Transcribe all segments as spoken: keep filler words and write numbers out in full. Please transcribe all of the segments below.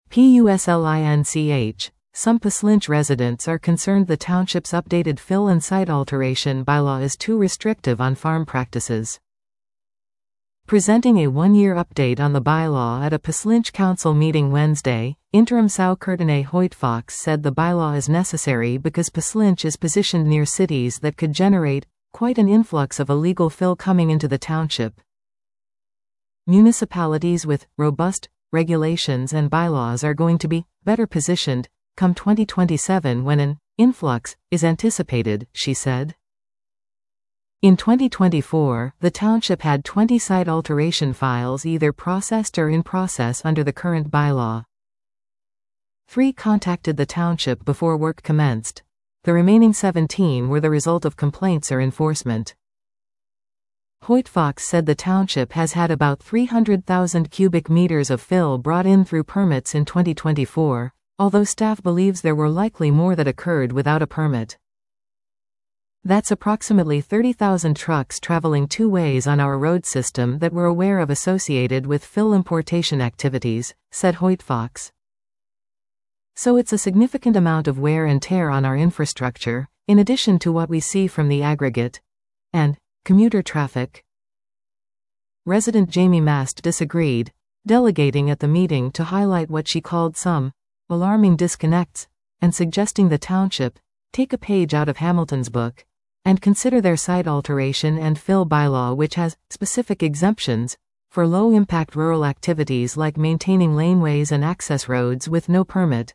PUSLINCH. Some Puslinch residents are concerned the township's updated fill and site alteration bylaw is too restrictive on farm practices. Presenting a one-year update on the bylaw at a Puslinch Council meeting Wednesday, Interim Sau-Courtenay Hoyt-Fox said the bylaw is necessary because Puslinch is positioned near cities that could generate quite an influx of illegal fill coming into the township. Municipalities with robust regulations and bylaws are going to be better positioned come twenty twenty-seven when an influx is anticipated, she said. In twenty twenty-four, the township had twenty site alteration files either processed or in process under the current bylaw. Three contacted the township before work commenced. The remaining seventeen were the result of complaints or enforcement. Hoyt-Fox said the township has had about three hundred thousand cubic meters of fill brought in through permits in twenty twenty-four, although staff believes there were likely more that occurred without a permit. That's approximately thirty thousand trucks traveling two ways on our road system that we're aware of associated with fill importation activities, said Hoyt-Fox. So it's a significant amount of wear and tear on our infrastructure, in addition to what we see from the aggregate and commuter traffic. Resident Jamie Mast disagreed, delegating at the meeting to highlight what she called some alarming disconnects, and suggesting the township take a page out of Hamilton's book and consider their site alteration and fill bylaw, which has specific exemptions for low-impact rural activities like maintaining laneways and access roads with no permit.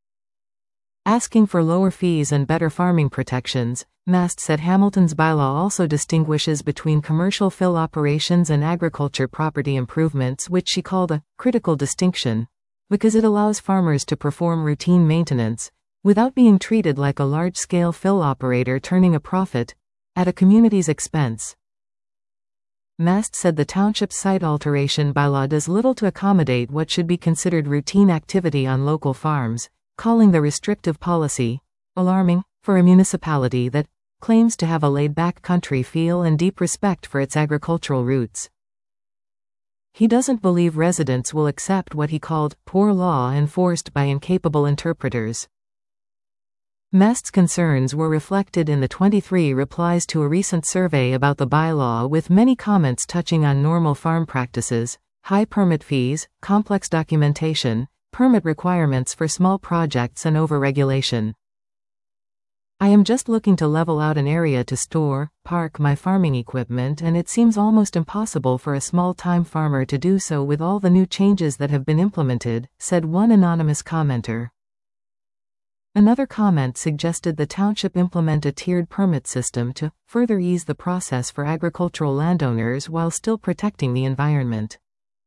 Asking for lower fees and better farming protections, Mast said Hamilton's bylaw also distinguishes between commercial fill operations and agriculture property improvements, which she called a critical distinction, because it allows farmers to perform routine maintenance without being treated like a large-scale fill operator turning a profit at a community's expense. Mast said the township's site alteration bylaw does little to accommodate what should be considered routine activity on local farms, calling the restrictive policy alarming for a municipality that claims to have a laid-back country feel and deep respect for its agricultural roots. He doesn't believe residents will accept what he called poor law enforced by incapable interpreters. Mast's concerns were reflected in the twenty-three replies to a recent survey about the bylaw, with many comments touching on normal farm practices, high permit fees, complex documentation, permit requirements for small projects and overregulation. I am just looking to level out an area to store, park my farming equipment, and it seems almost impossible for a small-time farmer to do so with all the new changes that have been implemented, said one anonymous commenter. Another comment suggested the township implement a tiered permit system to further ease the process for agricultural landowners while still protecting the environment.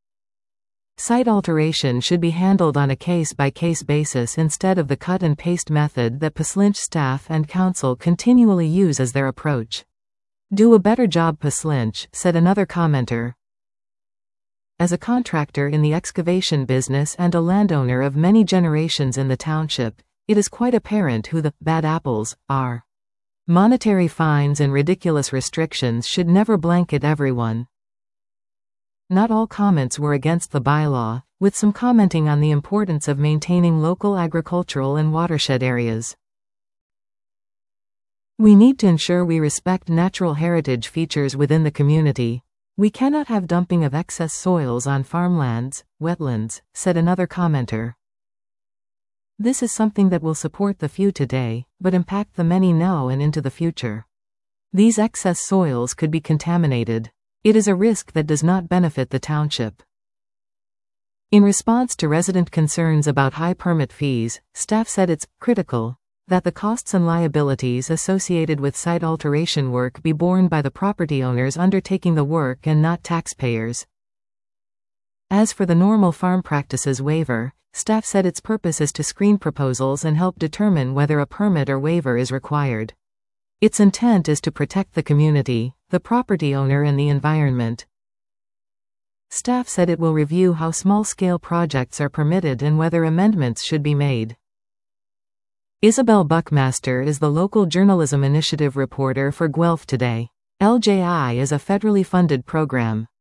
Site alteration should be handled on a case-by-case basis instead of the cut-and-paste method that Puslinch staff and council continually use as their approach. Do a better job, Puslinch, said another commenter. As a contractor in the excavation business and a landowner of many generations in the township, it is quite apparent who the bad apples are. Monetary fines and ridiculous restrictions should never blanket everyone. Not all comments were against the bylaw, with some commenting on the importance of maintaining local agricultural and watershed areas. We need to ensure we respect natural heritage features within the community. We cannot have dumping of excess soils on farmlands, wetlands, said another commenter. This is something that will support the few today, but impact the many now and into the future. These excess soils could be contaminated. It is a risk that does not benefit the township. In response to resident concerns about high permit fees, staff said it's critical that the costs and liabilities associated with site alteration work be borne by the property owners undertaking the work and not taxpayers. As for the normal farm practices waiver, staff said its purpose is to screen proposals and help determine whether a permit or waiver is required. Its intent is to protect the community, the property owner, and the environment. Staff said it will review how small-scale projects are permitted and whether amendments should be made. Isabel Buckmaster is the local journalism initiative reporter for Guelph Today. L J I is a federally funded program.